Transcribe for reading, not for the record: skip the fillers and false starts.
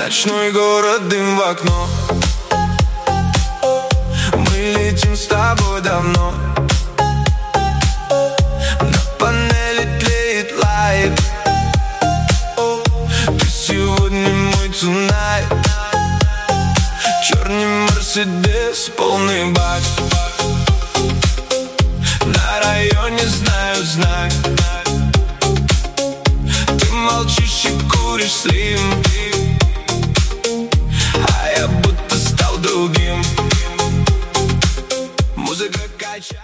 Ночной город, дым в окно. Мы летим с тобой давно. На панели тлеет лайт. Ты сегодня мой тунайт. Черный Мерседес, полный бак. На районе знаю знак. Ты молчишь и куришь слим, а я будто стал другим. Музыка качает.